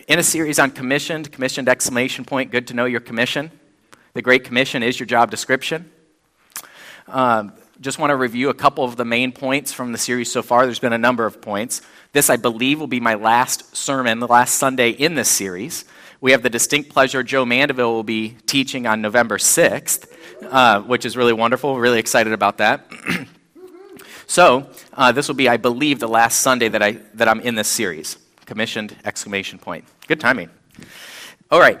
in a series on commissioned exclamation point, good to know your commission. The Great Commission is your job description. Just want to review a couple of the main points from the series so far. There's been a number of points. This, I believe, will be my last sermon, the last Sunday in this series. We have the distinct pleasure Joe Mandeville will be teaching on November 6th, which is really wonderful. Really excited about that. So this will be, I believe, the last Sunday that I'm in this series. Commissioned exclamation point. Good timing. All right.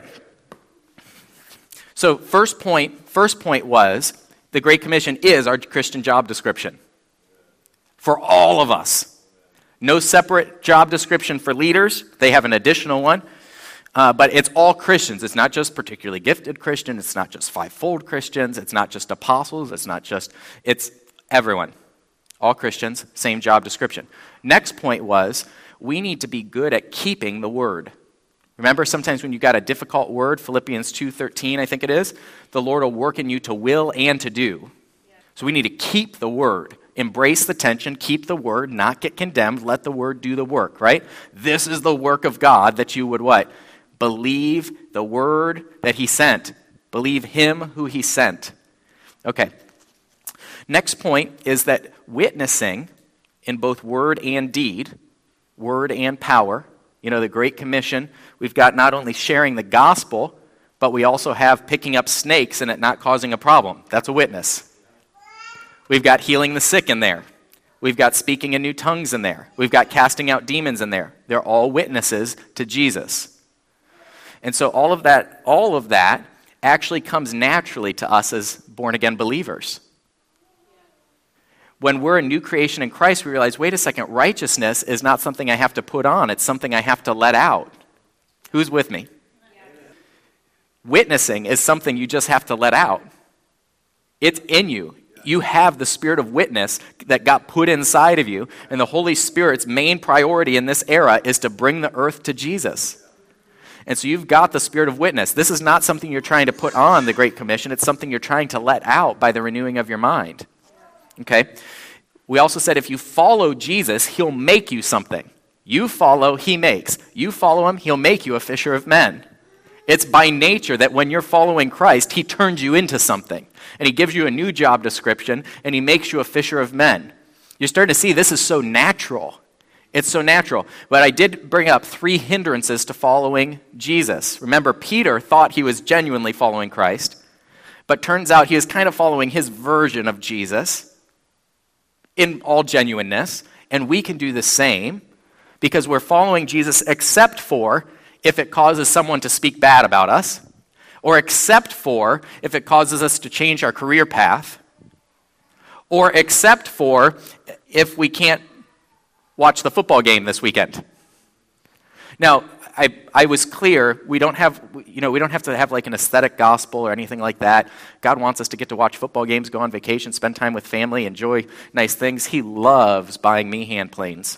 So first point was the Great Commission is our Christian job description for all of us. No separate job description for leaders. They have an additional one. But it's all Christians. It's not just particularly gifted Christians. It's not just fivefold Christians. It's not just apostles. It's everyone. All Christians, same job description. Next point was, we need to be good at keeping the word. Remember, sometimes when you got a difficult word, Philippians 2:13, I think it is, the Lord will work in you to will and to do. So we need to keep the word. Embrace the tension, keep the word, not get condemned, let the word do the work, right? This is the work of God that you would what? Believe the word that he sent. Believe him who he sent. Okay. Next point is that witnessing in both word and deed, word and power, the Great Commission, we've got not only sharing the gospel, but we also have picking up snakes and it not causing a problem. That's a witness. We've got healing the sick in there. We've got speaking in new tongues in there. We've got casting out demons in there. They're all witnesses to Jesus. And so all of that actually comes naturally to us as born-again believers. When we're a new creation in Christ, we realize, wait a second, righteousness is not something I have to put on. It's something I have to let out. Who's with me? Witnessing is something you just have to let out. It's in you. You have the spirit of witness that got put inside of you, and the Holy Spirit's main priority in this era is to bring the earth to Jesus. And so you've got the spirit of witness. This is not something you're trying to put on the Great Commission. It's something you're trying to let out by the renewing of your mind. Okay? We also said if you follow Jesus, he'll make you something. You follow, he makes. You follow him, he'll make you a fisher of men. It's by nature that when you're following Christ, he turns you into something. And he gives you a new job description, and he makes you a fisher of men. You're starting to see this is so natural. It's so natural. But I did bring up 3 hindrances to following Jesus. Remember, Peter thought he was genuinely following Christ, but turns out he was kind of following his version of Jesus in all genuineness, and we can do the same because we're following Jesus except for if it causes someone to speak bad about us, or except for if it causes us to change our career path, or except for if we can't watch the football game this weekend. Now, I was clear, we don't have to have like an aesthetic gospel or anything like that. God wants us to get to watch football games, go on vacation, spend time with family, enjoy nice things. He loves buying me hand planes.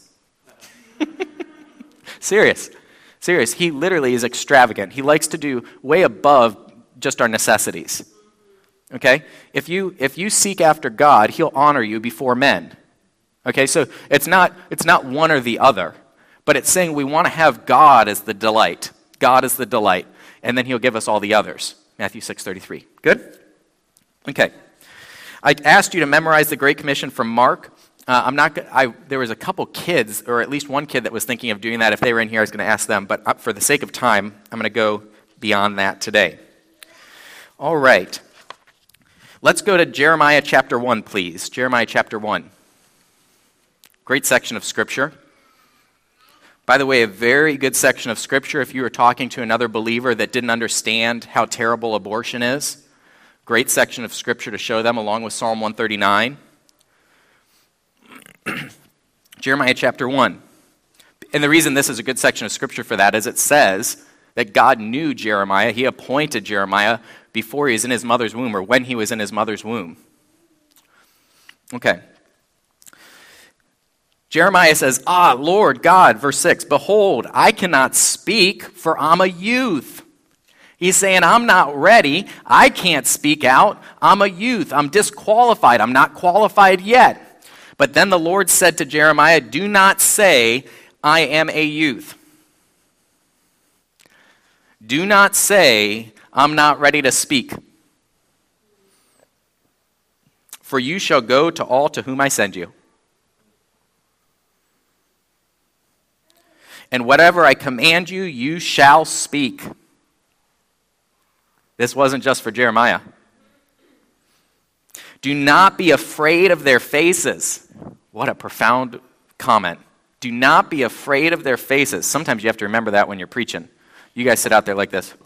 Serious. He literally is extravagant. He likes to do way above just our necessities. Okay? If you seek after God, he'll honor you before men. Okay? So it's not one or the other. But it's saying we want to have God as the delight. God is the delight. And then he'll give us all the others. Matthew 6:33. Good? Okay. I asked you to memorize the Great Commission from Mark. There was a couple kids, or at least one kid that was thinking of doing that. If they were in here, I was going to ask them. But for the sake of time, I'm going to go beyond that today. All right. Let's go to Jeremiah chapter 1, please. Jeremiah chapter 1. Great section of Scripture. By the way, a very good section of Scripture if you were talking to another believer that didn't understand how terrible abortion is. Great section of Scripture to show them, along with Psalm 139. Jeremiah chapter 1. And the reason this is a good section of Scripture for that is it says that God knew Jeremiah. He appointed Jeremiah before he was in his mother's womb, or when he was in his mother's womb. Okay. Jeremiah says, Lord God, verse 6, behold, I cannot speak, for I'm a youth. He's saying, I'm not ready. I can't speak out. I'm a youth. I'm disqualified. I'm not qualified yet. But then the Lord said to Jeremiah, do not say, I am a youth. Do not say, I'm not ready to speak. For you shall go to all to whom I send you. And whatever I command you, you shall speak. This wasn't just for Jeremiah. Do not be afraid of their faces. What a profound comment. Do not be afraid of their faces. Sometimes you have to remember that when you're preaching. You guys sit out there like this.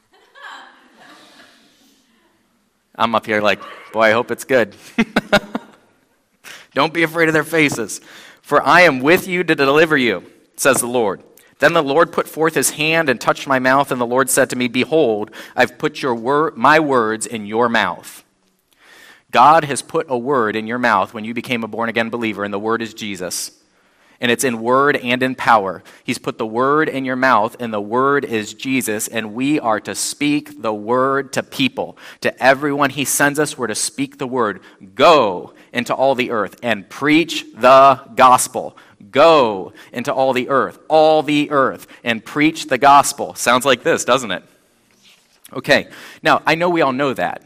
I'm up here like, boy, I hope it's good. Don't be afraid of their faces. For I am with you to deliver you, says the Lord. Then the Lord put forth his hand and touched my mouth, and the Lord said to me, Behold, I've put my words in your mouth. God has put a word in your mouth when you became a born-again believer, and the word is Jesus. And it's in word and in power. He's put the word in your mouth, and the word is Jesus, and we are to speak the word to people. To everyone he sends us, we're to speak the word. Go into all the earth and preach the gospel. Go into all the earth, and preach the gospel. Sounds like this, doesn't it? Okay, now, I know we all know that.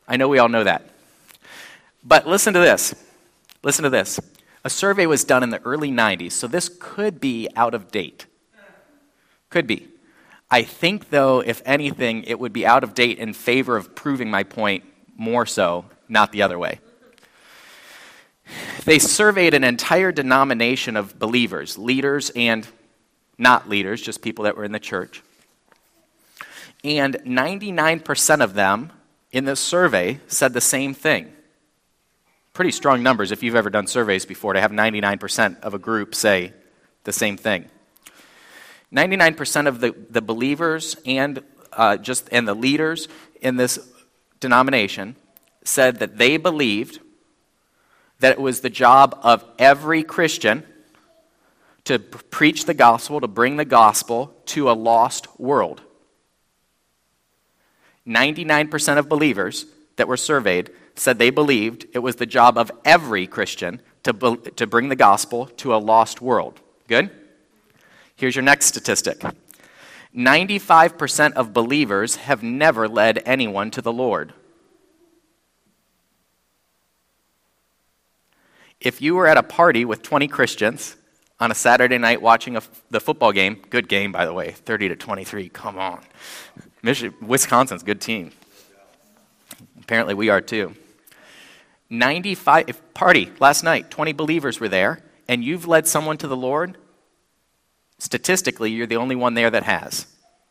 But listen to this. A survey was done in the early 90s, so this could be out of date. Could be. I think, though, if anything, it would be out of date in favor of proving my point more so, not the other way. They surveyed an entire denomination of believers, leaders and not leaders, just people that were in the church. And 99% of them in this survey said the same thing. Pretty strong numbers if you've ever done surveys before to have 99% of a group say the same thing. 99% of the believers and the leaders in this denomination said that they believed that it was the job of every Christian to preach the gospel, to bring the gospel to a lost world. 99% of believers that were surveyed said they believed it was the job of every Christian to bring the gospel to a lost world. Good? Here's your next statistic. 95% of believers have never led anyone to the Lord. If you were at a party with 20 Christians on a Saturday night watching the football game, good game, by the way, 30-23, come on. Wisconsin's a good team. Apparently we are too. Party last night, 20 believers were there, and you've led someone to the Lord, statistically, you're the only one there that has.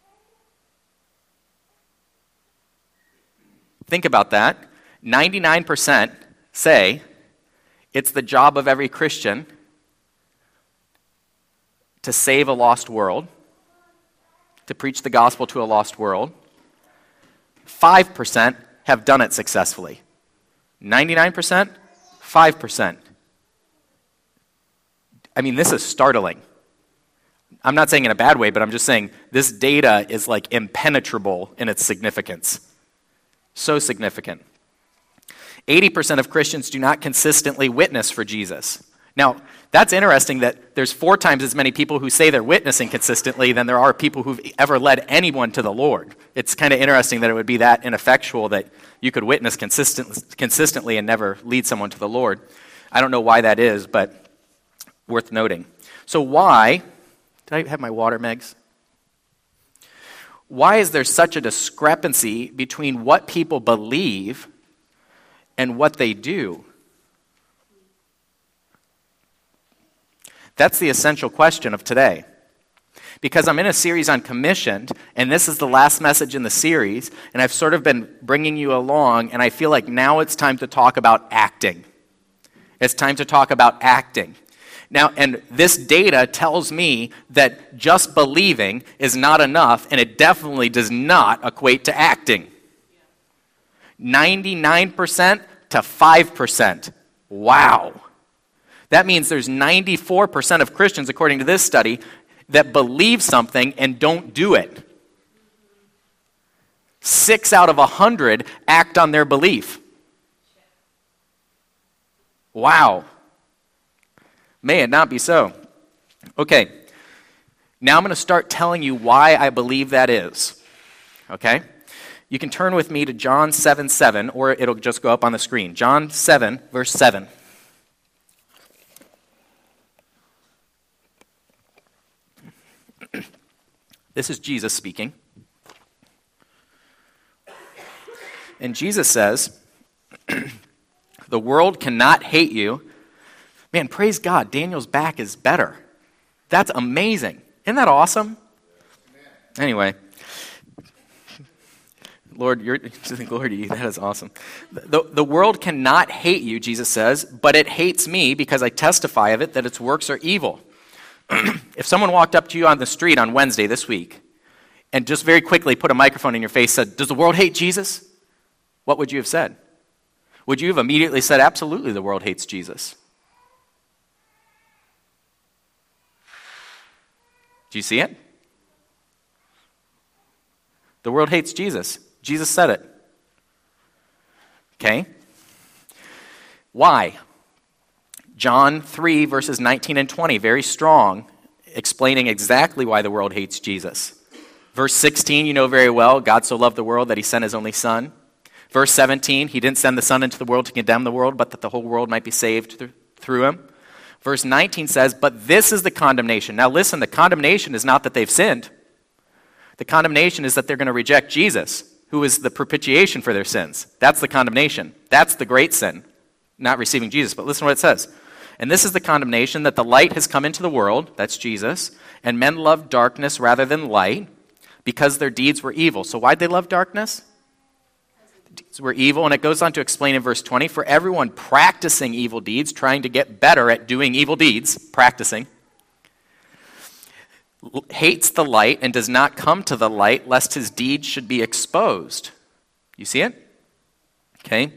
Think about that. 99% say it's the job of every Christian to save a lost world, to preach the gospel to a lost world. 5% have done it successfully. 99%, 5%. I mean, this is startling. I'm not saying in a bad way, but I'm just saying this data is like impenetrable in its significance. So significant. 80% of Christians do not consistently witness for Jesus. Now, that's interesting that there's 4 times as many people who say they're witnessing consistently than there are people who've ever led anyone to the Lord. It's kind of interesting that it would be that ineffectual that you could witness consistently and never lead someone to the Lord. I don't know why that is, but worth noting. So why, did I have my water, Megs? Why is there such a discrepancy between what people believe and what they do? That's the essential question of today. Because I'm in a series on commissioned, and this is the last message in the series, and I've sort of been bringing you along, and I feel like now it's time to talk about acting. It's time to talk about acting. Now, and this data tells me that just believing is not enough, and it definitely does not equate to acting. 99% to 5%. Wow. That means there's 94% of Christians, according to this study, that believe something and don't do it. 6 out of 100 act on their belief. Wow. May it not be so. Okay, now I'm going to start telling you why I believe that is. okay? You can turn with me to John 7:7, or it'll just go up on the screen. John 7, verse 7. This is Jesus speaking. And Jesus says, the world cannot hate you. Man, praise God, Daniel's back is better. That's amazing. Isn't that awesome? Anyway, Lord, glory to you. That is awesome. The world cannot hate you, Jesus says, but it hates me because I testify of it that its works are evil. If someone walked up to you on the street on Wednesday this week and just very quickly put a microphone in your face and said, does the world hate Jesus? What would you have said? Would you have immediately said, absolutely, the world hates Jesus? Do you see it? The world hates Jesus. Jesus said it. Okay? Why? John 3, verses 19 and 20, very strong, explaining exactly why the world hates Jesus. Verse 16, you know very well, God so loved the world that he sent his only Son. Verse 17, he didn't send the Son into the world to condemn the world, but that the whole world might be saved through him. Verse 19 says, but this is the condemnation. Now listen, the condemnation is not that they've sinned. The condemnation is that they're going to reject Jesus, who is the propitiation for their sins. That's the condemnation. That's the great sin, not receiving Jesus. But listen to what it says. And this is the condemnation, that the light has come into the world, that's Jesus, and men loved darkness rather than light, because their deeds were evil. So why'd they love darkness? Deeds were evil, and it goes on to explain in verse 20, for everyone practicing evil deeds, trying to get better at doing evil deeds, practicing, hates the light and does not come to the light, lest his deeds should be exposed. You see it? Okay.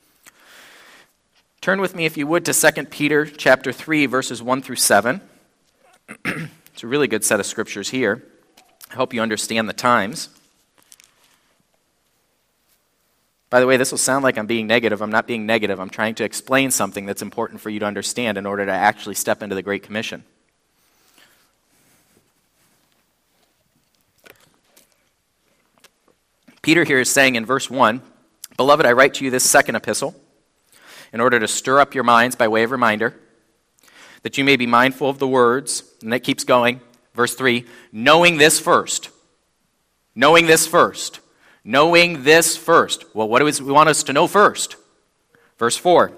Turn with me, if you would, to 2 Peter chapter 3, verses 1 through 7. It's a really good set of scriptures here. I hope you understand the times. By the way, this will sound like I'm being negative. I'm not being negative. I'm trying to explain something that's important for you to understand in order to actually step into the Great Commission. Peter here is saying in verse 1, Beloved, I write to you this second epistle, in order to stir up your minds by way of reminder, that you may be mindful of the words, and that keeps going. Verse 3, knowing this first. Knowing this first. Knowing this first. Well, what do we want us to know first? Verse 3,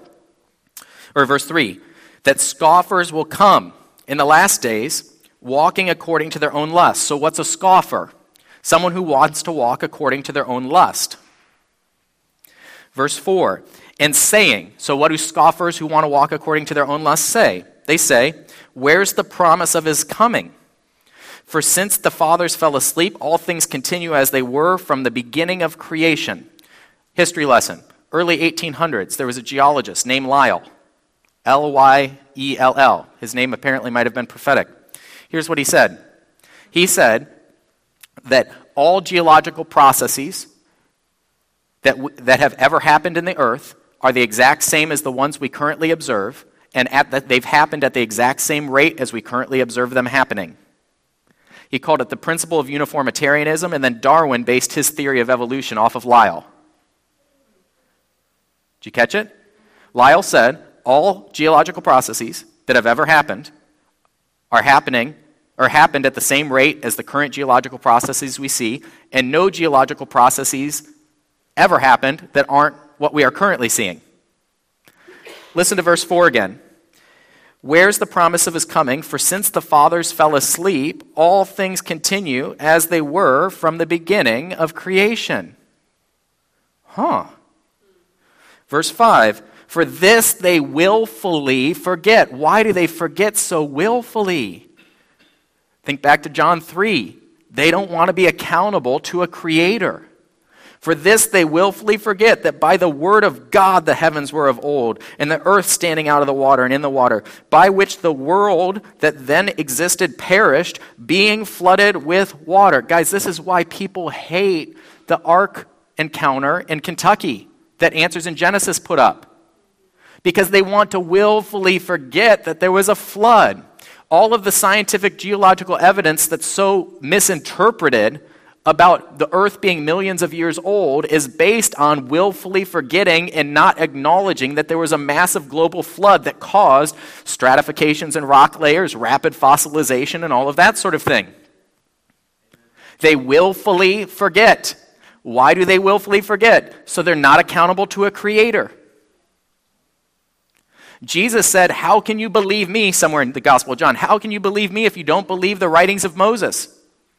that scoffers will come in the last days, walking according to their own lust. So what's a scoffer? Someone who wants to walk according to their own lust. Verse 4, and saying, so what do scoffers who want to walk according to their own lust say? They say, where's the promise of his coming? For since the fathers fell asleep, all things continue as they were from the beginning of creation. History lesson. Early 1800s, there was a geologist named Lyell. Lyell. His name apparently might have been prophetic. Here's what he said. He said that all geological processes that have ever happened in the earth are the exact same as the ones we currently observe, and they've happened at the exact same rate as we currently observe them happening. He called it the principle of uniformitarianism, and then Darwin based his theory of evolution off of Lyell. Did you catch it? Lyell said all geological processes that have ever happened are happened at the same rate as the current geological processes we see, and no geological processes ever happened that aren't what we are currently seeing. Listen to verse 4 again. Where's the promise of his coming? For since the fathers fell asleep, all things continue as they were from the beginning of creation. Verse 5, for this they willfully forget. Why do they forget so willfully? Think back to John 3. They don't want to be accountable to a creator. For this they willfully forget that by the word of God the heavens were of old, and the earth standing out of the water and in the water, by which the world that then existed perished, being flooded with water. Guys, this is why people hate the Ark encounter in Kentucky that Answers in Genesis put up. Because they want to willfully forget that there was a flood. All of the scientific geological evidence that's so misinterpreted about the earth being millions of years old is based on willfully forgetting and not acknowledging that there was a massive global flood that caused stratifications in rock layers, rapid fossilization, and all of that sort of thing. They willfully forget. Why do they willfully forget? So they're not accountable to a creator. Jesus said, how can you believe me, somewhere in the Gospel of John, how can you believe me if you don't believe the writings of Moses?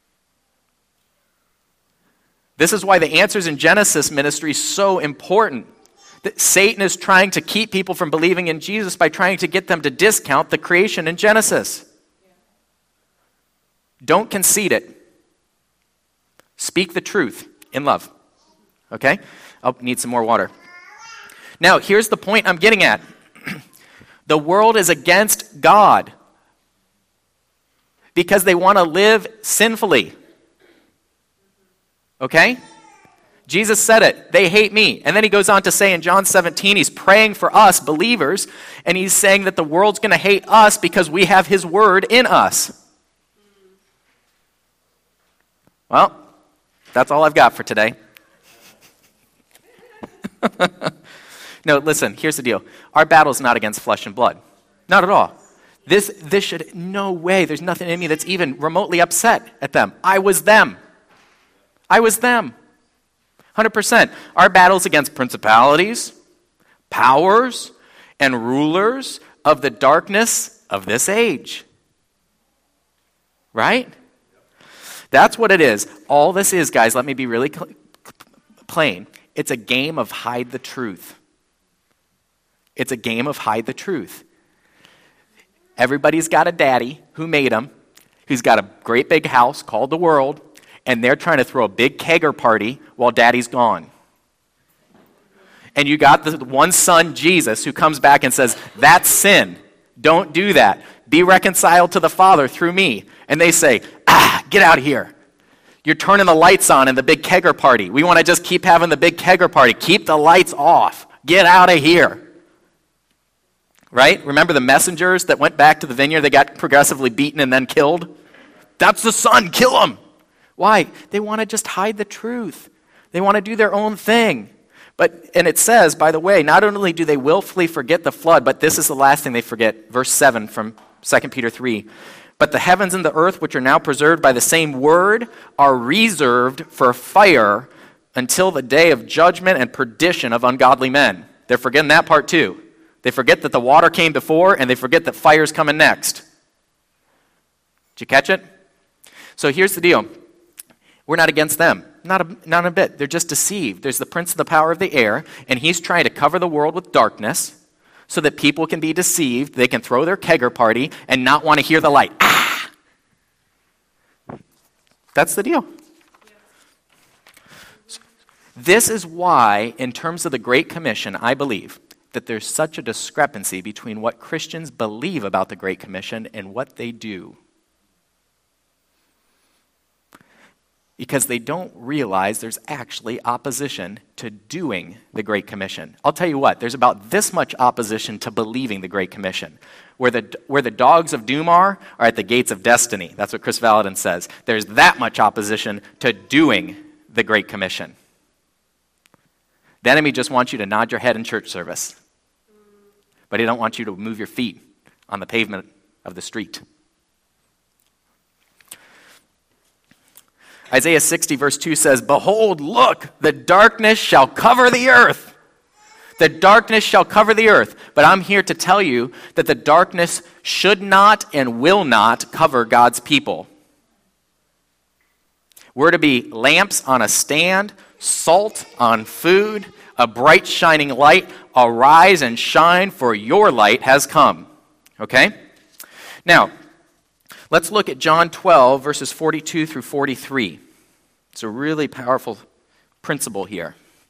This is why the Answers in Genesis ministry is so important. That Satan is trying to keep people from believing in Jesus by trying to get them to discount the creation in Genesis. Don't concede it. Speak the truth in love. Okay? I'll need some more water. Now, here's the point I'm getting at. The world is against God because they want to live sinfully. Okay? Jesus said it. They hate me. And then he goes on to say in John 17, he's praying for us believers, and he's saying that the world's going to hate us because we have his word in us. Well, that's all I've got for today. No, listen, here's the deal. Our battle is not against flesh and blood. Not at all. This should, no way, there's nothing in me that's even remotely upset at them. I was them. 100%. Our battle is against principalities, powers, and rulers of the darkness of this age. Right? That's what it is. All this is, guys, let me be really plain. It's a game of hide the truth. It's a game of hide the truth. Everybody's got a daddy who made them, who's got a great big house called the world, and they're trying to throw a big kegger party while daddy's gone. And you got the one son, Jesus, who comes back and says, that's sin. Don't do that. Be reconciled to the Father through me. And they say, get out of here. You're turning the lights on in the big kegger party. We want to just keep having the big kegger party. Keep the lights off. Get out of here. Right? Remember the messengers that went back to the vineyard? They got progressively beaten and then killed. That's the son. Kill him. Why? They want to just hide the truth. They want to do their own thing. And it says, by the way, not only do they willfully forget the flood, but this is the last thing they forget. Verse 7 from 2 Peter 3. But the heavens and the earth, which are now preserved by the same word, are reserved for fire until the day of judgment and perdition of ungodly men. They're forgetting that part too. They forget that the water came before, and they forget that fire's coming next. Did you catch it? So here's the deal. We're not against them. Not a bit. They're just deceived. There's the prince of the power of the air, and he's trying to cover the world with darkness so that people can be deceived. They can throw their kegger party and not want to hear the light. That's the deal. This is why, in terms of the Great Commission, I believe that there's such a discrepancy between what Christians believe about the Great Commission and what they do. Because they don't realize there's actually opposition to doing the Great Commission. I'll tell you what, there's about this much opposition to believing the Great Commission. Where the dogs of doom are at the gates of destiny. That's what Chris Valadin says. There's that much opposition to doing the Great Commission. The enemy just wants you to nod your head in church service. But he don't want you to move your feet on the pavement of the street. Isaiah 60 verse 2 says, behold, look, the darkness shall cover the earth. The darkness shall cover the earth. But I'm here to tell you that the darkness should not and will not cover God's people. We're to be lamps on a stand, salt on food, a bright shining light. Arise and shine, for your light has come. Okay? Now, let's look at John 12, verses 42 through 43. It's a really powerful principle here.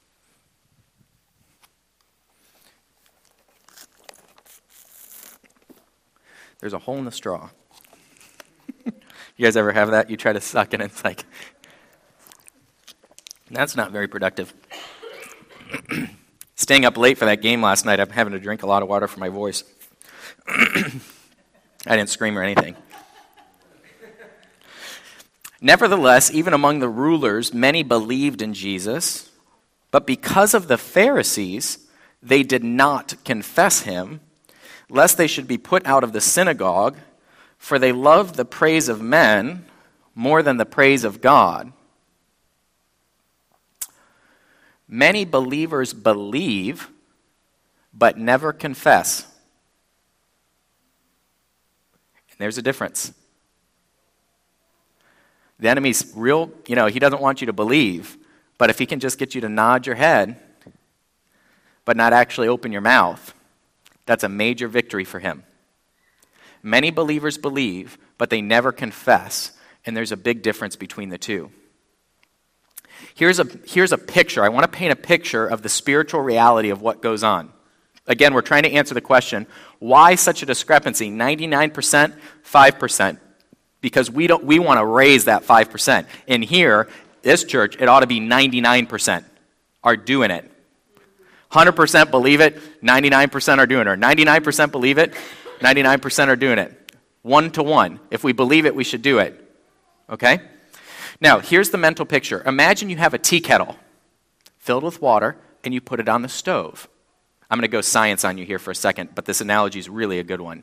There's a hole in the straw. You guys ever have that? You try to suck and it's like, that's not very productive. Staying up late for that game last night, I'm having to drink a lot of water for my voice. I didn't scream or anything. Nevertheless, even among the rulers, many believed in Jesus, but because of the Pharisees, they did not confess him, lest they should be put out of the synagogue, for they loved the praise of men more than the praise of God. Many believers believe, but never confess. And there's a difference. The enemy's real, he doesn't want you to believe, but if he can just get you to nod your head, but not actually open your mouth, that's a major victory for him. Many believers believe, but they never confess, and there's a big difference between the two. Here's a picture. I want to paint a picture of the spiritual reality of what goes on. Again, we're trying to answer the question, why such a discrepancy? 99%, 5%. Because we want to raise that 5%. In here, this church, it ought to be 99% are doing it. 100% believe it, 99% are doing it. Or 99% believe it, 99% are doing it. 1-to-1. If we believe it, we should do it. Okay? Now, here's the mental picture. Imagine you have a tea kettle filled with water, and you put it on the stove. I'm going to go science on you here for a second, but this analogy is really a good one.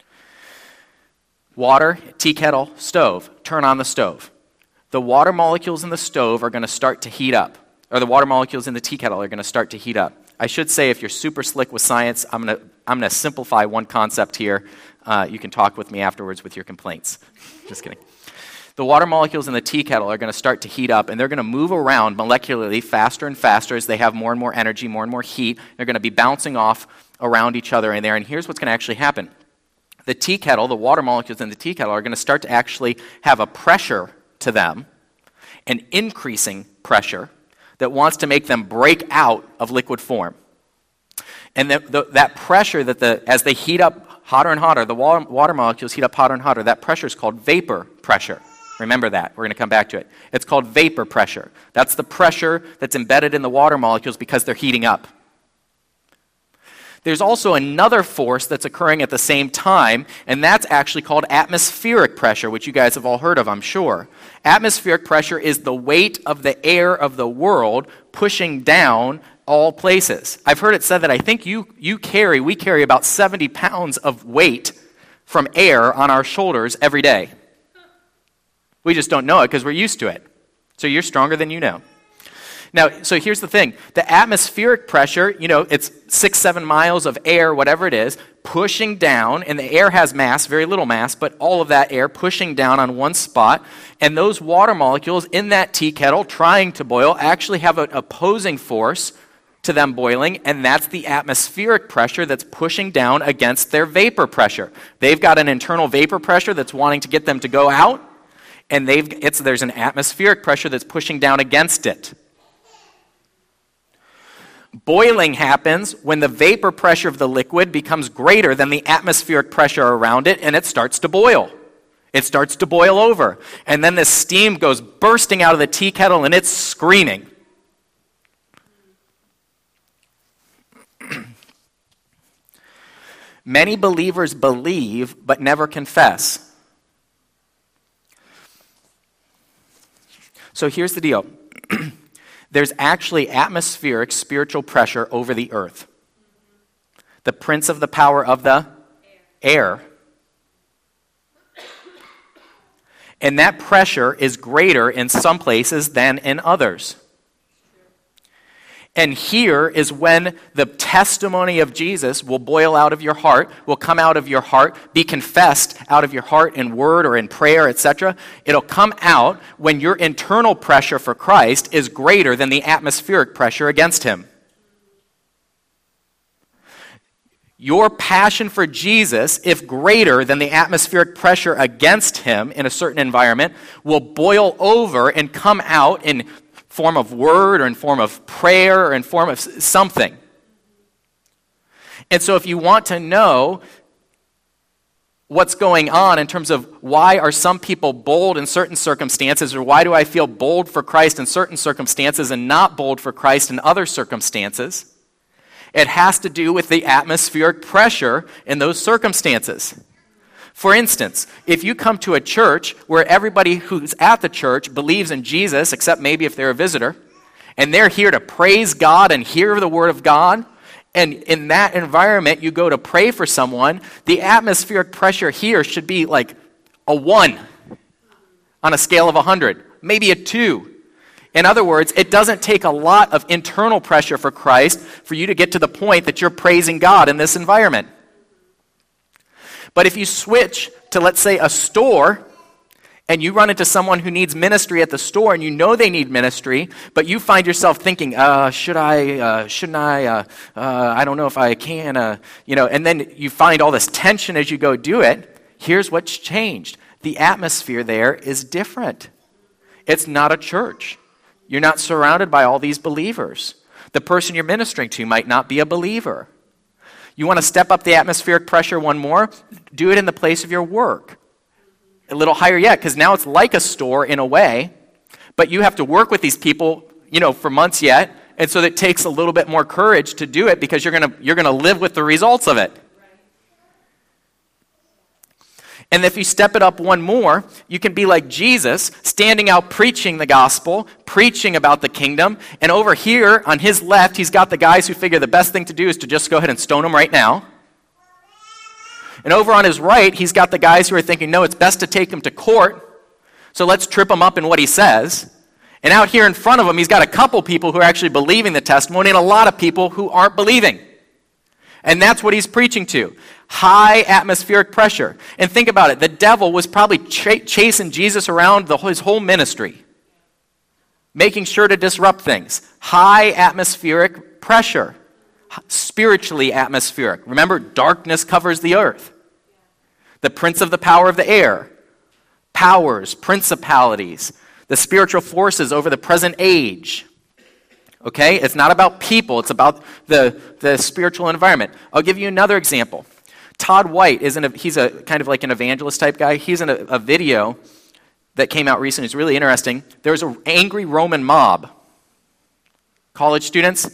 Water, tea kettle, stove. Turn on the stove. The water molecules in the stove are going to start to heat up, or the water molecules in the tea kettle are going to start to heat up. I should say, if you're super slick with science, I'm going to simplify one concept here. You can talk with me afterwards with your complaints. Just kidding. The water molecules in the tea kettle are going to start to heat up, and they're going to move around molecularly faster and faster as they have more and more energy, more and more heat. They're going to be bouncing off around each other in there, and here's what's going to actually happen. The tea kettle, the water molecules in the tea kettle are going to start to actually have a pressure to them, an increasing pressure that wants to make them break out of liquid form. And that pressure, as they heat up hotter and hotter, the water molecules heat up hotter and hotter, that pressure is called vapor pressure. Remember that. We're going to come back to it. It's called vapor pressure. That's the pressure that's embedded in the water molecules because they're heating up. There's also another force that's occurring at the same time, and that's actually called atmospheric pressure, which you guys have all heard of, I'm sure. Atmospheric pressure is the weight of the air of the world pushing down all places. I've heard it said that I think we carry about 70 pounds of weight from air on our shoulders every day. We just don't know it because we're used to it. So you're stronger than you know. Now, so here's the thing. The atmospheric pressure, it's 6-7 miles of air, whatever it is, pushing down, and the air has mass, very little mass, but all of that air pushing down on one spot, and those water molecules in that tea kettle trying to boil actually have an opposing force to them boiling, and that's the atmospheric pressure that's pushing down against their vapor pressure. They've got an internal vapor pressure that's wanting to get them to go out, and there's an atmospheric pressure that's pushing down against it. Boiling happens when the vapor pressure of the liquid becomes greater than the atmospheric pressure around it, and it starts to boil. It starts to boil over. And then the steam goes bursting out of the tea kettle, and it's screaming. Many believers believe, but never confess. So here's the deal. There's actually atmospheric spiritual pressure over the earth. The prince of the power of the air. And that pressure is greater in some places than in others. And here is when the testimony of Jesus will boil out of your heart, will come out of your heart, be confessed out of your heart in word or in prayer, etc. It'll come out when your internal pressure for Christ is greater than the atmospheric pressure against him. Your passion for Jesus, if greater than the atmospheric pressure against him in a certain environment, will boil over and come out in form of word or in form of prayer or in form of something. And so if you want to know what's going on in terms of why are some people bold in certain circumstances, or why do I feel bold for Christ in certain circumstances and not bold for Christ in other circumstances, it has to do with the atmospheric pressure in those circumstances. For instance, if you come to a church where everybody who's at the church believes in Jesus, except maybe if they're a visitor, and they're here to praise God and hear the word of God, and in that environment you go to pray for someone, the atmospheric pressure here should be like a 1 on a scale of 100, maybe a 2. In other words, it doesn't take a lot of internal pressure for Christ for you to get to the point that you're praising God in this environment. But if you switch to, let's say, a store, and you run into someone who needs ministry at the store, and you know they need ministry, but you find yourself thinking, shouldn't I, I don't know if I can, and then you find all this tension as you go do it. Here's what's changed. The atmosphere there is different. It's not a church. You're not surrounded by all these believers. The person you're ministering to might not be a believer. You want to step up the atmospheric pressure one more? Do it in the place of your work. A little higher yet, because now it's like a store in a way, but you have to work with these people, for months yet, and so it takes a little bit more courage to do it because you're gonna live with the results of it. And if you step it up one more, you can be like Jesus, standing out preaching the gospel, preaching about the kingdom, and over here on his left, he's got the guys who figure the best thing to do is to just go ahead and stone him right now. And over on his right, he's got the guys who are thinking, no, it's best to take him to court, so let's trip him up in what he says. And out here in front of him, he's got a couple people who are actually believing the testimony and a lot of people who aren't believing. And that's what he's preaching to. High atmospheric pressure. And think about it. The devil was probably chasing Jesus around his whole ministry, making sure to disrupt things. High atmospheric pressure. Spiritually atmospheric. Remember, darkness covers the earth. The prince of the power of the air. Powers, principalities, the spiritual forces over the present age. Okay? It's not about people. It's about the spiritual environment. I'll give you another example. Todd White, he's a kind of like an evangelist type guy. He's in a video that came out recently. It's really interesting. There was an angry Roman mob. College students,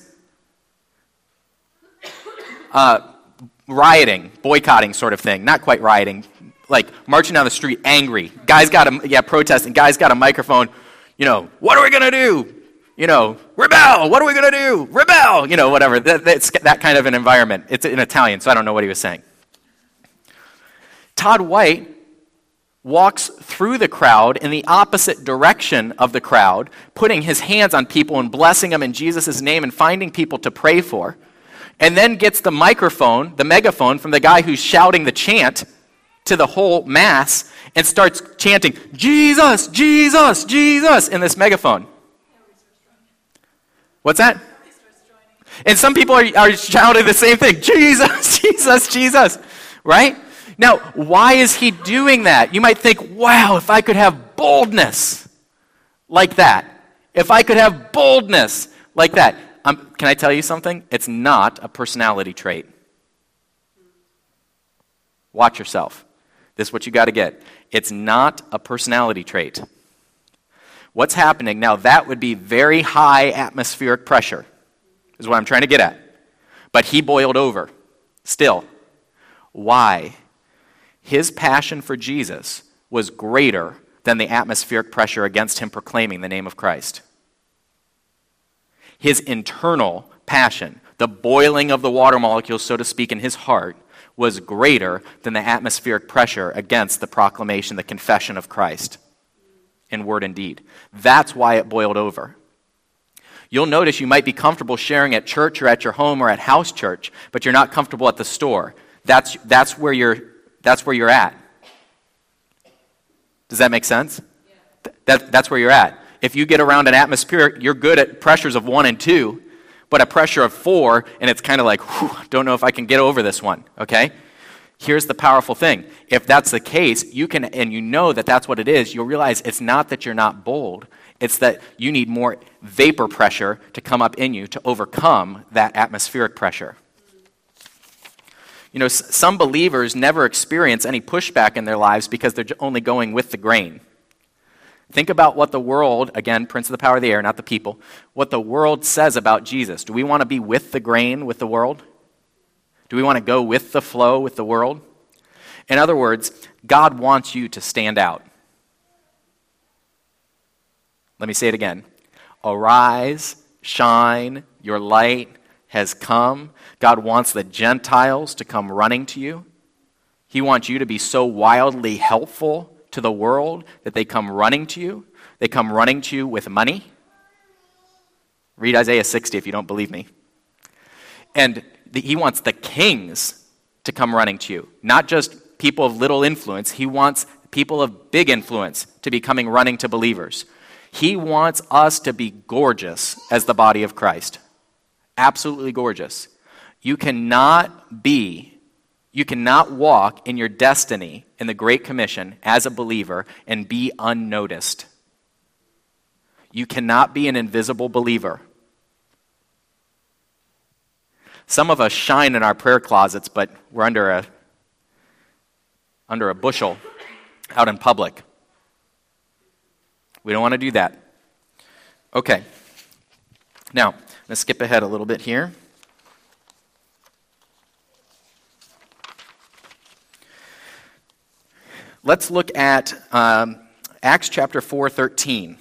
rioting, boycotting sort of thing. Not quite rioting, like marching down the street angry. Protesting. Guys got a microphone. What are we going to do? Rebel! What are we going to do? Rebel! Whatever. That's that kind of an environment. It's in Italian, so I don't know what he was saying. Todd White walks through the crowd in the opposite direction of the crowd, putting his hands on people and blessing them in Jesus' name and finding people to pray for, and then gets the megaphone from the guy who's shouting the chant to the whole mass and starts chanting, Jesus, Jesus, Jesus, in this megaphone. What's that? And some people are shouting the same thing, Jesus, Jesus, Jesus, right? Now, why is he doing that? You might think, wow, if I could have boldness like that. If I could have boldness like that. Can I tell you something? It's not a personality trait. Watch yourself. This is what you got to get. It's not a personality trait. What's happening now, that would be very high atmospheric pressure, is what I'm trying to get at. But he boiled over. Still. Why? His passion for Jesus was greater than the atmospheric pressure against him proclaiming the name of Christ. His internal passion, the boiling of the water molecules, so to speak, in his heart, was greater than the atmospheric pressure against the proclamation, the confession of Christ in word and deed. That's why it boiled over. You'll notice you might be comfortable sharing at church or at your home or at house church, but you're not comfortable at the store. That's where you're at. Does that make sense? Yeah. That's where you're at. If you get around an atmosphere, you're good at pressures of 1 and 2, but a pressure of 4, and it's kind of like, don't know if I can get over this one, okay? Here's the powerful thing. If that's the case, you can, and you know that that's what it is, you'll realize it's not that you're not bold. It's that you need more vapor pressure to come up in you to overcome that atmospheric pressure. Some believers never experience any pushback in their lives because they're only going with the grain. Think about what the world, again, prince of the power of the air, not the people, what the world says about Jesus. Do we want to be with the grain with the world? Do we want to go with the flow with the world? In other words, God wants you to stand out. Let me say it again. Arise, shine, your light has come. God wants the Gentiles to come running to you. He wants you to be so wildly helpful to the world that they come running to you. They come running to you with money. Read Isaiah 60 if you don't believe me. And he wants the kings to come running to you, not just people of little influence. He wants people of big influence to be coming running to believers. He wants us to be gorgeous as the body of Christ. Absolutely gorgeous. You cannot walk in your destiny in the Great Commission as a believer and be unnoticed. You cannot be an invisible believer. Some of us shine in our prayer closets, but we're under a bushel out in public. We don't want to do that. Okay. Now, I'm going to skip ahead a little bit here. Let's look at Acts chapter 4:13.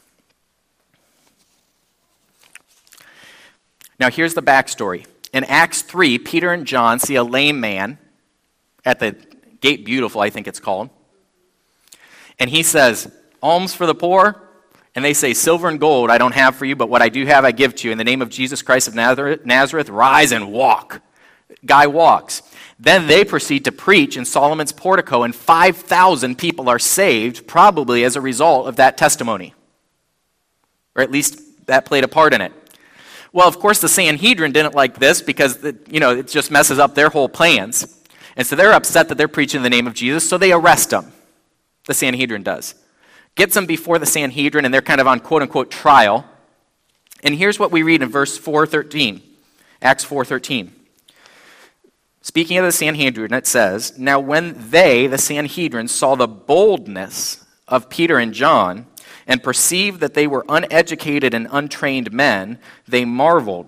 Now, here's the backstory. In Acts 3, Peter and John see a lame man at the Gate Beautiful, I think it's called. And he says, alms for the poor. And they say, silver and gold I don't have for you, but what I do have I give to you. In the name of Jesus Christ of Nazareth, rise and walk. Guy walks. Then they proceed to preach in Solomon's portico, and 5,000 people are saved, probably as a result of that testimony. Or at least that played a part in it. Well, of course, the Sanhedrin didn't like this because it just messes up their whole plans. And so they're upset that they're preaching in the name of Jesus, so they arrest him. The Sanhedrin does. Gets them before the Sanhedrin, and they're kind of on quote-unquote trial. And here's what we read in verse 4:13, Acts 4:13. Speaking of the Sanhedrin, it says, now when they, the Sanhedrin, saw the boldness of Peter and John and perceived that they were uneducated and untrained men, they marveled.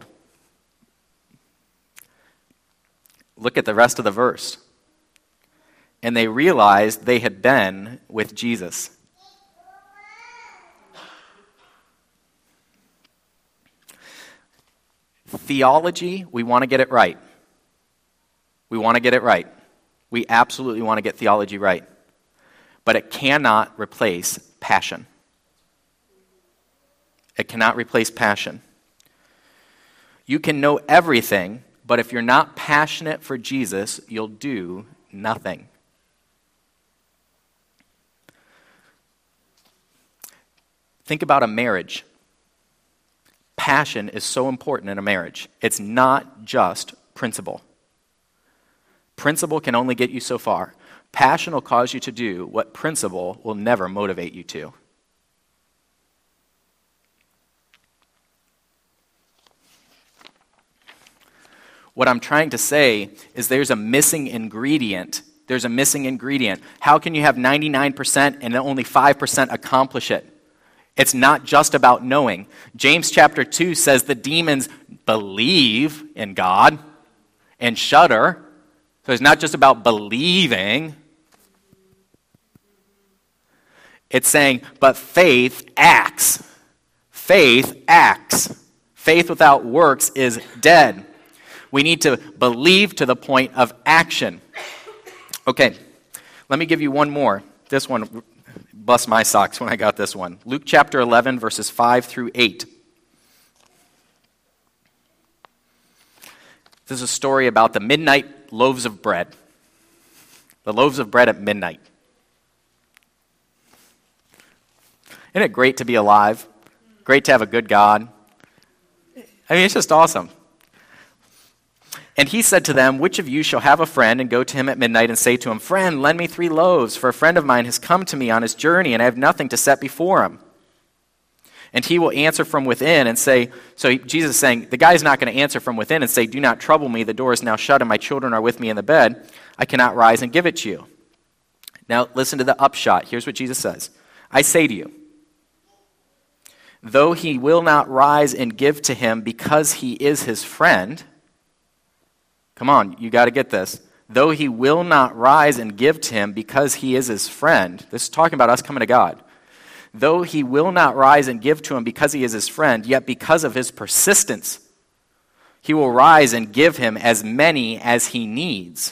Look at the rest of the verse. And they realized they had been with Jesus. Theology, we want to get it right. We want to get it right. We absolutely want to get theology right. But it cannot replace passion. It cannot replace passion. You can know everything, but if you're not passionate for Jesus, you'll do nothing. Think about a marriage. Passion is so important in a marriage. It's not just principle. Principle can only get you so far. Passion will cause you to do what principle will never motivate you to. What I'm trying to say is there's a missing ingredient. There's a missing ingredient. How can you have 99% and only 5% accomplish it? It's not just about knowing. James chapter 2 says the demons believe in God and shudder. So it's not just about believing. It's saying, but faith acts. Faith acts. Faith without works is dead. We need to believe to the point of action. Okay, let me give you one more. This one bust my socks when I got this one. Luke chapter 11, verses 5 through 8. This is a story about the midnight loaves of bread. The loaves of bread at midnight. Isn't it great to be alive? Great to have a good God. I mean, it's just awesome. And he said to them, which of you shall have a friend and go to him at midnight and say to him, friend, lend me 3 loaves, for a friend of mine has come to me on his journey, and I have nothing to set before him. And he will answer from within and say, so Jesus is saying, the guy's not going to answer from within and say, do not trouble me, the door is now shut and my children are with me in the bed. I cannot rise and give it to you. Now listen to the upshot. Here's what Jesus says. I say to you, though he will not rise and give to him because he is his friend, come on, you got to get this. though he will not rise and give to him because he is his friend. This is talking about us coming to God. Though he will not rise and give to him because he is his friend, yet because of his persistence, he will rise and give him as many as he needs.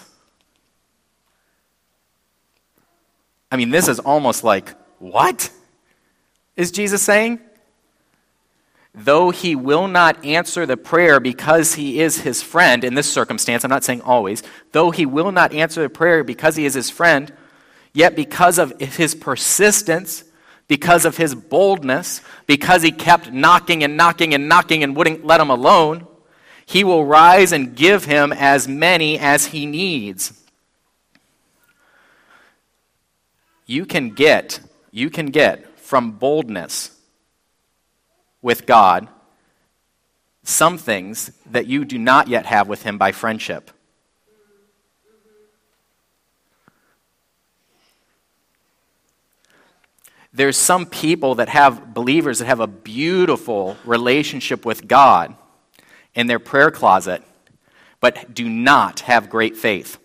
I mean, this is almost like, what is Jesus saying? Though he will not answer the prayer because he is his friend, in this circumstance, I'm not saying always, though he will not answer the prayer because he is his friend, yet because of his persistence, because of his boldness, because he kept knocking and knocking and knocking and wouldn't let him alone, he will rise and give him as many as he needs. You can get from boldness with God some things that you do not yet have with him by friendship. There's some people that have, believers that have a beautiful relationship with God in their prayer closet, but do not have great faith,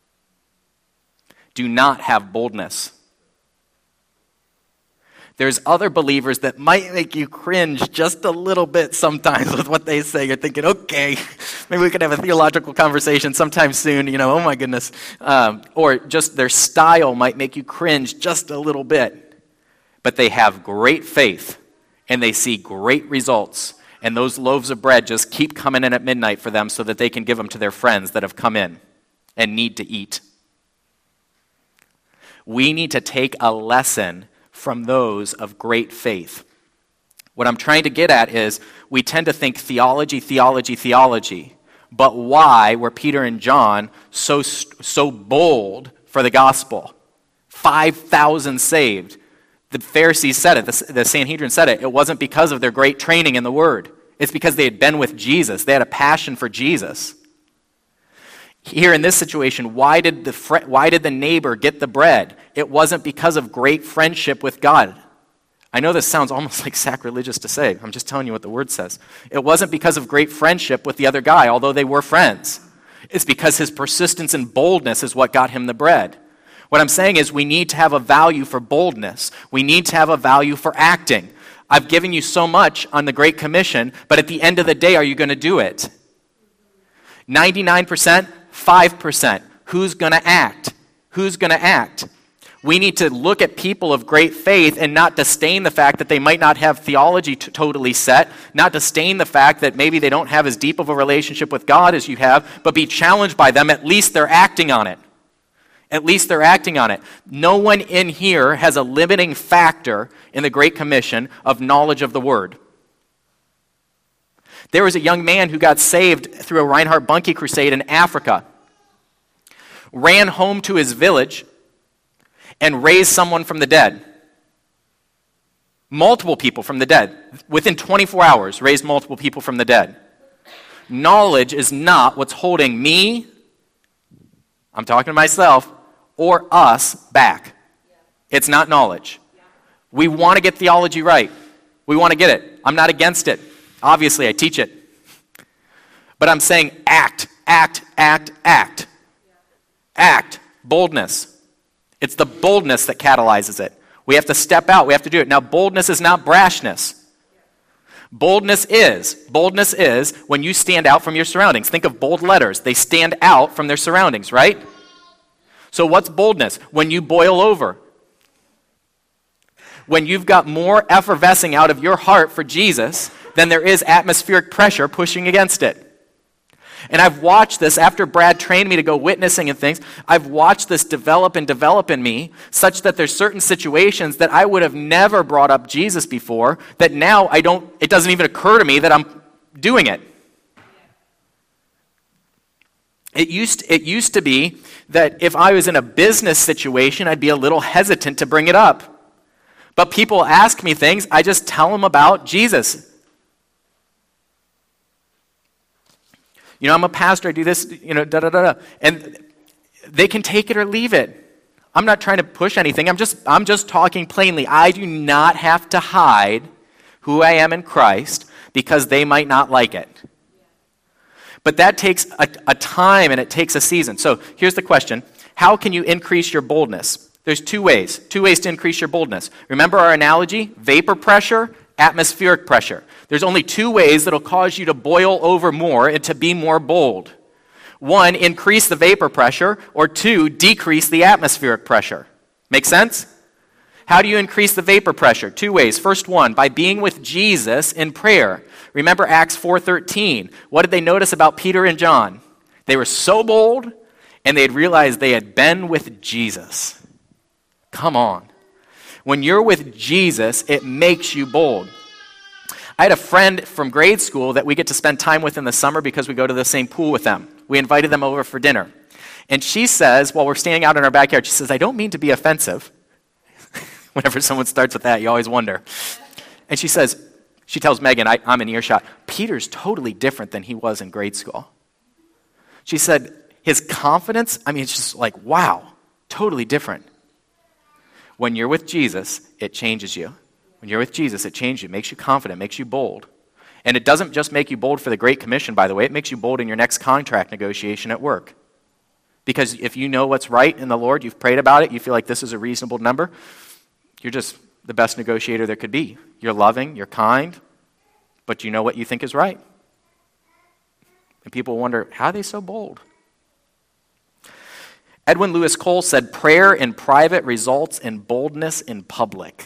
do not have boldness. There's other believers that might make you cringe just a little bit sometimes with what they say. You're thinking, okay, maybe we could have a theological conversation sometime soon, oh my goodness. Or just their style might make you cringe just a little bit. But they have great faith, and they see great results. And those loaves of bread just keep coming in at midnight for them so that they can give them to their friends that have come in and need to eat. We need to take a lesson from those of great faith. What I'm trying to get at is we tend to think theology. But why were Peter and John so bold for the gospel? 5,000 saved. The Pharisees said it. The Sanhedrin said it. It wasn't because of their great training in the Word. It's because they had been with Jesus. They had a passion for Jesus. Here in this situation, why did the neighbor get the bread? It wasn't because of great friendship with God. I know this sounds almost like sacrilegious to say. I'm just telling you what the Word says. It wasn't because of great friendship with the other guy, although they were friends. It's because his persistence and boldness is what got him the bread. What I'm saying is we need to have a value for boldness. We need to have a value for acting. I've given you so much on the Great Commission, but at the end of the day, are you going to do it? 99%, 5%. Who's going to act? Who's going to act? We need to look at people of great faith and not disdain the fact that they might not have theology totally set, not disdain the fact that maybe they don't have as deep of a relationship with God as you have, but be challenged by them. At least they're acting on it. At least they're acting on it. No one in here has a limiting factor in the Great Commission of knowledge of the Word. There was a young man who got saved through a Reinhard Bonnke crusade in Africa, ran home to his village, and raised someone from the dead. Multiple people from the dead. Within 24 hours, raised multiple people from the dead. Knowledge is not what's holding me, I'm talking to myself, or us back. It's not knowledge. We want to get theology right. We want to get it. I'm not against it. Obviously, I teach it. But I'm saying act. Act. Boldness. It's the boldness that catalyzes it. We have to step out. We have to do it. Now, boldness is not brashness. Boldness is when you stand out from your surroundings. Think of bold letters. They stand out from their surroundings, right? So what's boldness? When you boil over. When you've got more effervescing out of your heart for Jesus than there is atmospheric pressure pushing against it. And I've watched this, after Brad trained me to go witnessing and things, I've watched this develop in me, such that there's certain situations that I would have never brought up Jesus before, that now it doesn't even occur to me that I'm doing it. It used to be that if I was in a business situation, I'd be a little hesitant to bring it up. But people ask me things, I just tell them about Jesus. I'm a pastor, I do this, And they can take it or leave it. I'm not trying to push anything. I'm just talking plainly. I do not have to hide who I am in Christ because they might not like it. But that takes a time and it takes a season. So here's the question. How can you increase your boldness? There's two ways to increase your boldness. Remember our analogy? Vapor pressure, atmospheric pressure. There's only two ways that'll cause you to boil over more and to be more bold. One, increase the vapor pressure, or two, decrease the atmospheric pressure. Make sense? How do you increase the vapor pressure? Two ways. First one, by being with Jesus in prayer. Remember Acts 4:13. What did they notice about Peter and John? They were so bold, and they had realized they had been with Jesus. Come on. When you're with Jesus, it makes you bold. I had a friend from grade school that we get to spend time with in the summer because we go to the same pool with them. We invited them over for dinner. And she says, while we're standing out in our backyard, she says, I don't mean to be offensive. Whenever someone starts with that, you always wonder. And she tells Megan, I'm in earshot, Peter's totally different than he was in grade school. She said, his confidence, it's just like, wow, totally different. When you're with Jesus, it changes you. When you're with Jesus, it changes you, makes you confident, makes you bold. And it doesn't just make you bold for the Great Commission, by the way. It makes you bold in your next contract negotiation at work. Because if you know what's right in the Lord, you've prayed about it, you feel like this is a reasonable number, you're just the best negotiator there could be. You're loving, you're kind, but you know what you think is right. And people wonder, how are they so bold? Edwin Lewis Cole said, prayer in private results in boldness in public.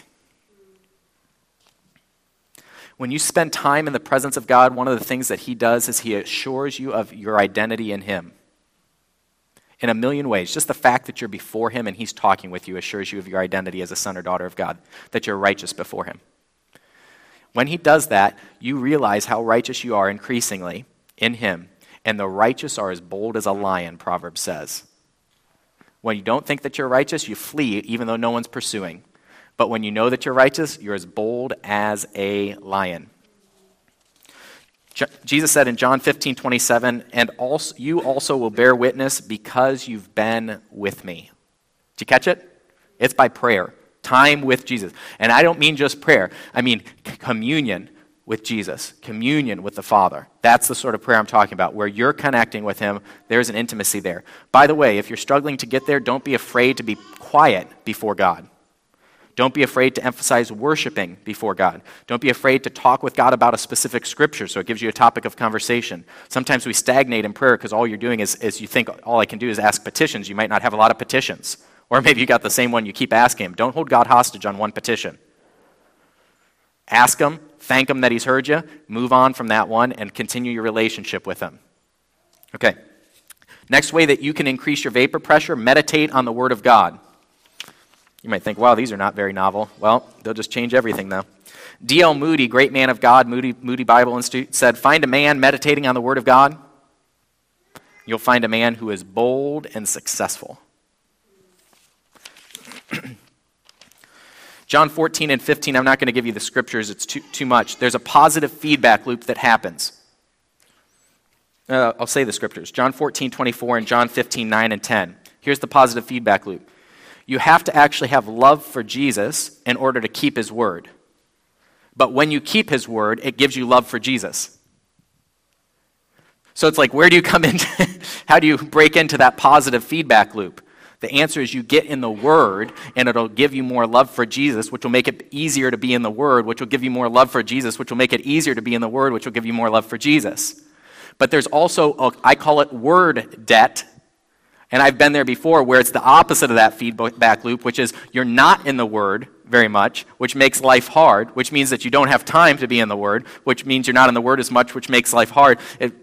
When you spend time in the presence of God, one of the things that he does is he assures you of your identity in him. In a million ways. Just the fact that you're before him and he's talking with you assures you of your identity as a son or daughter of God, that you're righteous before him. When he does that, you realize how righteous you are increasingly in him. And the righteous are as bold as a lion, Proverbs says. When you don't think that you're righteous, you flee even though no one's pursuing. But when you know that you're righteous, you're as bold as a lion. Jesus said in John 15:27, and also, you also will bear witness because you've been with me. Did you catch it? It's by prayer. Time with Jesus. And I don't mean just prayer. I mean communion with Jesus. Communion with the Father. That's the sort of prayer I'm talking about, where you're connecting with him. There's an intimacy there. By the way, if you're struggling to get there, don't be afraid to be quiet before God. Don't be afraid to emphasize worshiping before God. Don't be afraid to talk with God about a specific scripture so it gives you a topic of conversation. Sometimes we stagnate in prayer because all you're doing is you think all I can do is ask petitions. You might not have a lot of petitions. Or maybe you got the same one you keep asking him. Don't hold God hostage on one petition. Ask him, thank him that he's heard you, move on from that one, and continue your relationship with him. Okay. Next way that you can increase your vapor pressure, meditate on the Word of God. You might think, wow, these are not very novel. Well, they'll just change everything, though. D.L. Moody, great man of God, Moody Bible Institute, said, find a man meditating on the Word of God, you'll find a man who is bold and successful. John 14 and 15, I'm not going to give you the scriptures, it's too much. There's a positive feedback loop that happens. I'll say the scriptures. John 14:24 and John 15:9 and 10. Here's the positive feedback loop. You have to actually have love for Jesus in order to keep his word. But when you keep his word, it gives you love for Jesus. So it's like, where do you come into, how do you break into that positive feedback loop? The answer is you get in the Word, and it'll give you more love for Jesus, which will make it easier to be in the Word, which will give you more love for Jesus, which will make it easier to be in the Word, which will give you more love for Jesus. But there's also, I call it word debt, and I've been there before, where it's the opposite of that feedback loop, which is you're not in the Word very much, which makes life hard, which means that you don't have time to be in the Word, which means you're not in the Word as much, which makes life hard.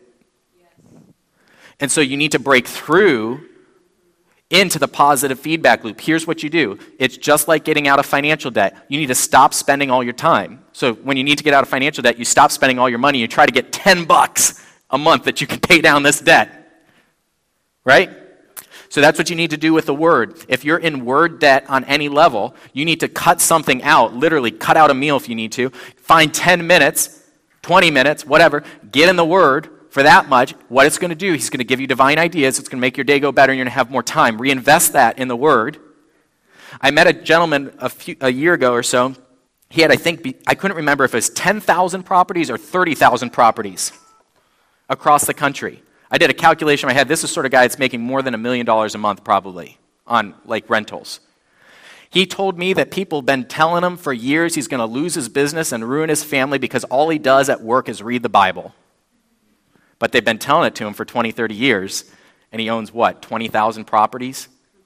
And so you need to break through into the positive feedback loop. Here's what you do. It's just like getting out of financial debt. You need to stop spending all your time. So when you need to get out of financial debt, you stop spending all your money. You try to get $10 a month that you can pay down this debt. Right? So that's what you need to do with the Word. If you're in word debt on any level, you need to cut something out, literally cut out a meal if you need to. Find 10 minutes, 20 minutes, whatever, get in the Word for that much. What it's going to do, he's going to give you divine ideas. It's going to make your day go better and you're going to have more time. Reinvest that in the Word. I met a gentleman a year ago or so. He had, I couldn't remember if it was 10,000 properties or 30,000 properties. across the country. I did a calculation in my head. This is the sort of guy that's making more than $1 million a month probably on like rentals. He told me that people have been telling him for years he's going to lose his business and ruin his family because all he does at work is read the Bible. But they've been telling it to him for 20, 30 years, and he owns what, 20,000 properties?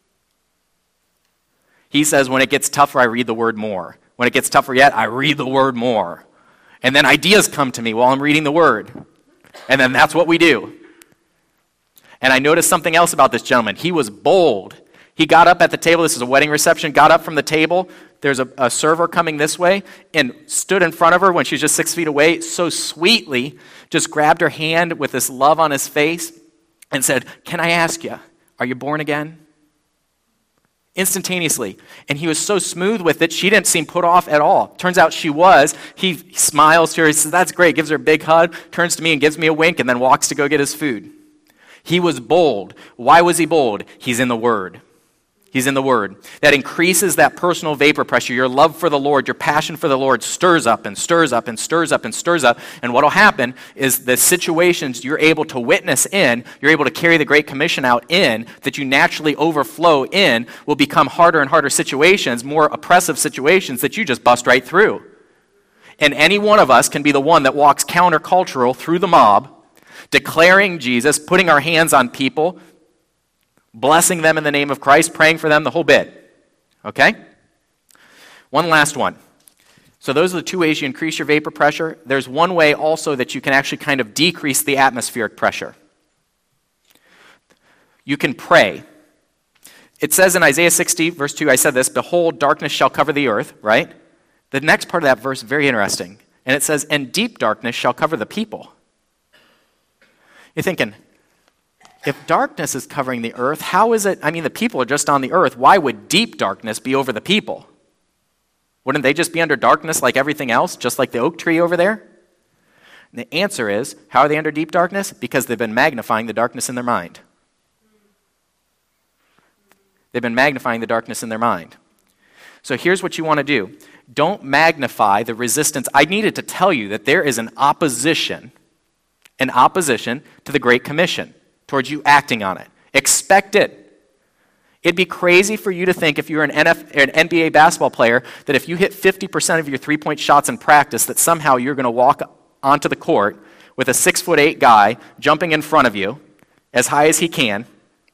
He says, when it gets tougher, I read the word more. When it gets tougher yet, I read the word more. And then ideas come to me while I'm reading the word. And then that's what we do. And I noticed something else about this gentleman. He was bold. He got up at the table. This is a wedding reception. Got up from the table. There's a server coming this way and stood in front of her when she was just 6 feet away, so sweetly just grabbed her hand with this love on his face and said, "Can I ask you, are you born again?" Instantaneously. And he was so smooth with it, she didn't seem put off at all. Turns out she was. He smiles to her. He says, "That's great." Gives her a big hug, turns to me and gives me a wink, and then walks to go get his food. He was bold. Why was he bold? He's in the Word. He's in the Word. That increases that personal vapor pressure. Your love for the Lord, your passion for the Lord stirs up and stirs up and stirs up and stirs up. And what will happen is the situations you're able to witness in, you're able to carry the Great Commission out in, that you naturally overflow in, will become harder and harder situations, more oppressive situations that you just bust right through. And any one of us can be the one that walks countercultural through the mob, declaring Jesus, putting our hands on people, blessing them in the name of Christ, praying for them, the whole bit. Okay? One last one. So those are the two ways you increase your vapor pressure. There's one way also that you can actually kind of decrease the atmospheric pressure. You can pray. It says in Isaiah 60, verse 2, I said this, "Behold, darkness shall cover the earth," right? The next part of that verse is very interesting. And it says, "And deep darkness shall cover the people." You're thinking, if darkness is covering the earth, how is it? I mean, the people are just on the earth. Why would deep darkness be over the people? Wouldn't they just be under darkness like everything else, just like the oak tree over there? And the answer is, how are they under deep darkness? Because they've been magnifying the darkness in their mind. They've been magnifying the darkness in their mind. So here's what you want to do. Don't magnify the resistance. I needed to tell you that there is an opposition to the Great Commission, towards you acting on it. Expect it. It'd be crazy for you to think, if you're an NBA basketball player, that if you hit 50% of your three-point shots in practice, that somehow you're going to walk onto the court with a 6'8" guy jumping in front of you as high as he can,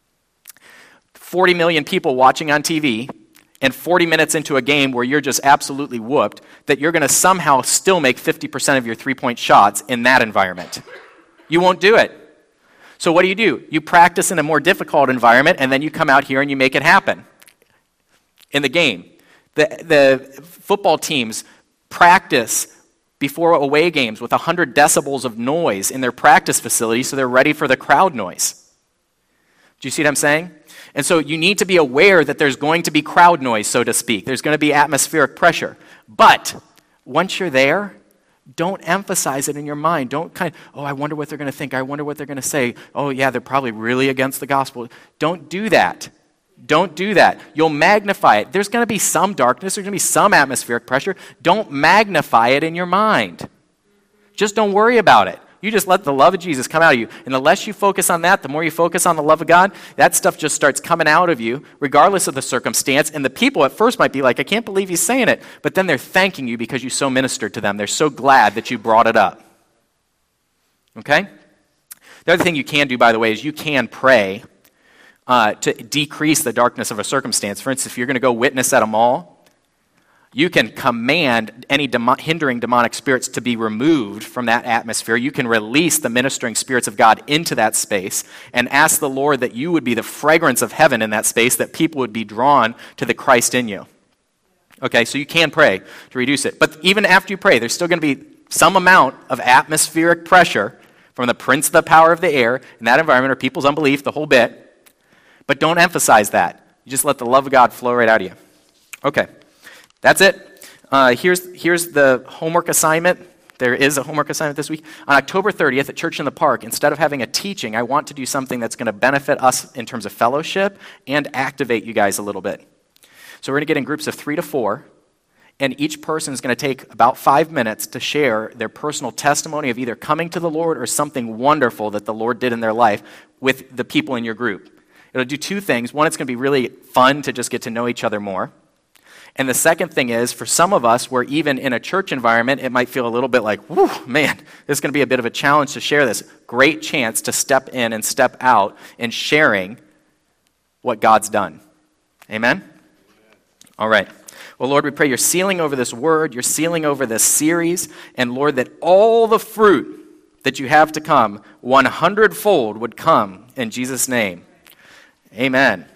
40 million people watching on TV, and 40 minutes into a game where you're just absolutely whooped, that you're going to somehow still make 50% of your three-point shots in that environment. You won't do it. So what do? You practice in a more difficult environment, and then you come out here and you make it happen in the game. The football teams practice before away games with 100 decibels of noise in their practice facility so they're ready for the crowd noise. Do you see what I'm saying? And so you need to be aware that there's going to be crowd noise, so to speak. There's going to be atmospheric pressure. But once you're there, don't emphasize it in your mind. Don't I wonder what they're going to think. I wonder what they're going to say. Oh, yeah, they're probably really against the gospel. Don't do that. Don't do that. You'll magnify it. There's going to be some darkness. There's going to be some atmospheric pressure. Don't magnify it in your mind. Just don't worry about it. You just let the love of Jesus come out of you. And the less you focus on that, the more you focus on the love of God, that stuff just starts coming out of you, regardless of the circumstance. And the people at first might be like, I can't believe he's saying it. But then they're thanking you because you so ministered to them. They're so glad that you brought it up. Okay? The other thing you can do, by the way, is you can pray to decrease the darkness of a circumstance. For instance, if you're going to go witness at a mall, you can command any hindering demonic spirits to be removed from that atmosphere. You can release the ministering spirits of God into that space and ask the Lord that you would be the fragrance of heaven in that space, that people would be drawn to the Christ in you. Okay, so you can pray to reduce it. But even after you pray, there's still going to be some amount of atmospheric pressure from the prince of the power of the air in that environment, or people's unbelief, the whole bit. But don't emphasize that. You just let the love of God flow right out of you. Okay. That's it. Here's the homework assignment. There is a homework assignment this week. On October 30th at Church in the Park, instead of having a teaching, I want to do something that's going to benefit us in terms of fellowship and activate you guys a little bit. So we're going to get in groups of 3 to 4, and each person is going to take about 5 minutes to share their personal testimony of either coming to the Lord or something wonderful that the Lord did in their life with the people in your group. It'll do two things. One, it's going to be really fun to just get to know each other more. And the second thing is, for some of us, where even in a church environment, it might feel a little bit like, whew, man, this is going to be a bit of a challenge to share this. Great chance to step in and step out in sharing what God's done. Amen? All right. Well, Lord, we pray you're sealing over this word, you're sealing over this series, and Lord, that all the fruit that you have to come, 100-fold would come in Jesus' name. Amen.